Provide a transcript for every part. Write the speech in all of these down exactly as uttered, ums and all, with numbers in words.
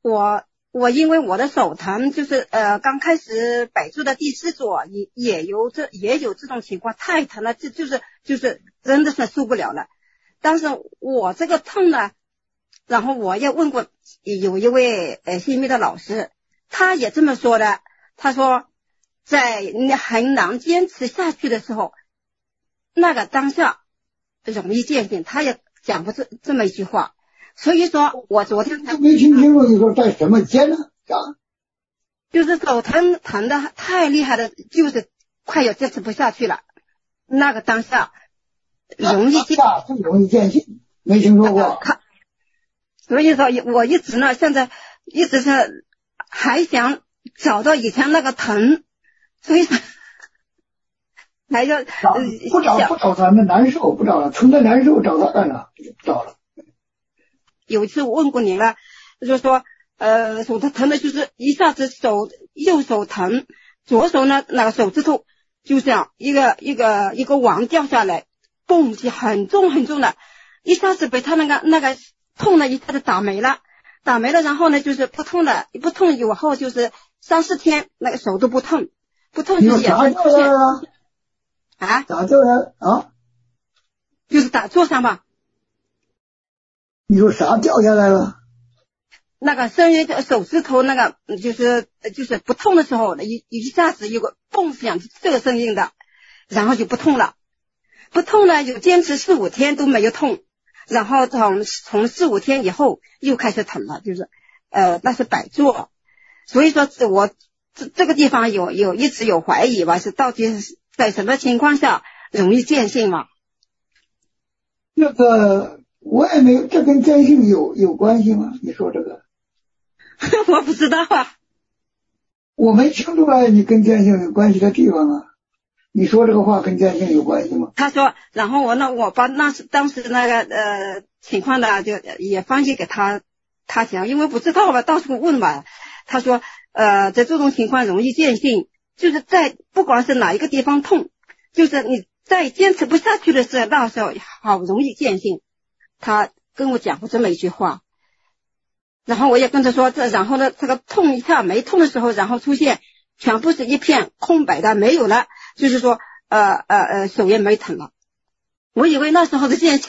我我因为我的手疼，就是呃刚开始摆住的第四组也也有这也有这种情况，太疼了，就就是就是真的是受不了了。但是我这个痛呢，然后我也问过有一位呃新密的老师，他也这么说的，他说在你很难坚持下去的时候，那个当下容易见性，他也讲过这这么一句话。所以说我昨天才没听清楚你说在什么间呢？啊， 就是手疼疼的太厉害了，就是快要坚持不下去了。那个当下容易见下最容易见性，没听说过。 所以说我一直呢，现在一直是还想找到以前那个疼，所以说还要找不找不找他那难受，不找了，疼的难受，找他干啥？找了。 有一次我问过您了，就是说呃手疼疼的就是一下子手右手疼，左手呢那个手指头就像一个一个一个网掉下来，蹦起很重很重的，一下子被他那个那个痛的一下子打没了，打没了，然后呢就是不痛了，不痛以后就是三四天那个手都不痛，不痛就是也是出现啊咋掉下啊？ 就是打坐上吧。 你说啥掉下来了？ 那个声音手指头那个就是就是不痛的时候，一一下子有个蹦响这个声音的，然后就不痛了，不痛了有坚持四五天都没有痛，然后从从四五天以后又开始疼了，就是呃那是摆坐，所以说我这这个地方有有一直有怀疑吧，是到底是在什么情况下容易见性嘛？ 这个我也没有，这跟见性有有关系吗？你说这个？ 我不知道啊， 我没听出来你跟见性有关系的地方啊。你说这个话跟见性有关系吗？ 他说，然后我那我把那时当时那个呃情况呢，就也翻译给他，他讲，因为不知道吧，到处问吧。他说，呃，在这种情况容易见性，就是在不管是哪一个地方痛，就是你在坚持不下去的时候，那时候好容易见性。他跟我讲过这么一句话。然后我也跟他说，这然后呢，这个痛一下没痛的时候，然后出现全部是一片空白的，没有了，就是说呃呃呃手也没疼了。我以为那时候的见性，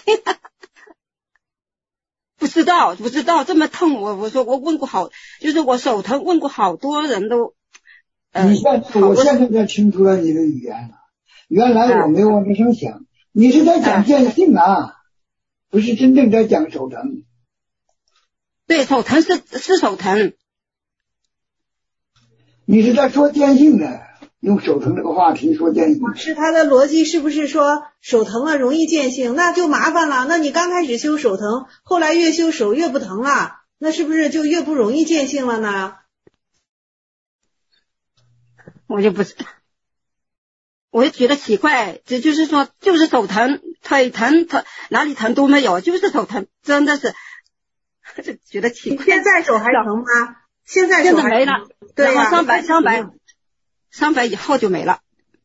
不知道不知道这么痛，我我说我问过好，就是我手疼问过好多人都。 呃、你现在我现在才听出来你的语言了，原来我没往这上想，你是在讲见性啊，不是真正在讲手疼。 对，手疼是是手疼。 你是在说见性的，用手疼这个话题说见性。 是他的逻辑是不是说手疼了容易见性？那就麻烦了。那你刚开始修手疼，后来越修手越不疼了，那是不是就越不容易见性了呢？ 我就不是，我就觉得奇怪，这就是说就是手疼，腿疼，腿哪里疼都没有，就是手疼，真的是。就觉得奇怪。 现在手还疼吗？现在手现在没了， 对呀、 啊，三百三百三百以后就没了。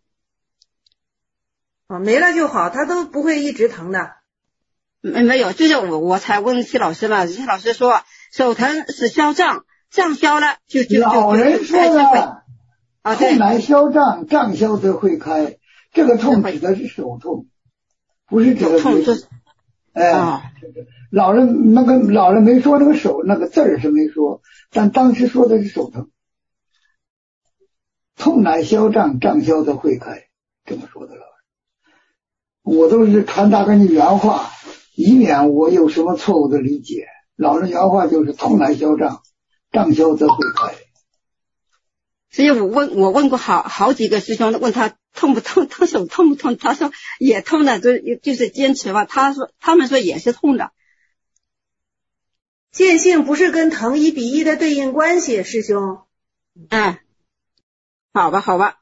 哦，没了就好，他都不会一直疼的。 没没有，就是我我才问谢老师嘛，谢老师说手疼是消胀，胀消了就就就老人说的啊， 痛来消胀，胀消则会开。这个痛指的是手痛，不是指的痛就是哎。 啊老人那个老人没说那个手那个字儿是没说，但当时说的是手疼，痛乃消胀，胀消则会开，这么说的了。我都是传达给你原话，以免我有什么错误的理解。老人原话就是痛乃消胀，胀消则会开。 所以我问我问过好好几个师兄，问他痛不痛，痛手痛不痛，他说也痛的，就就是坚持吧。他说他们说也是痛的。 见性不是跟疼一比一的对应关系，师兄。 嗯，好吧，好吧。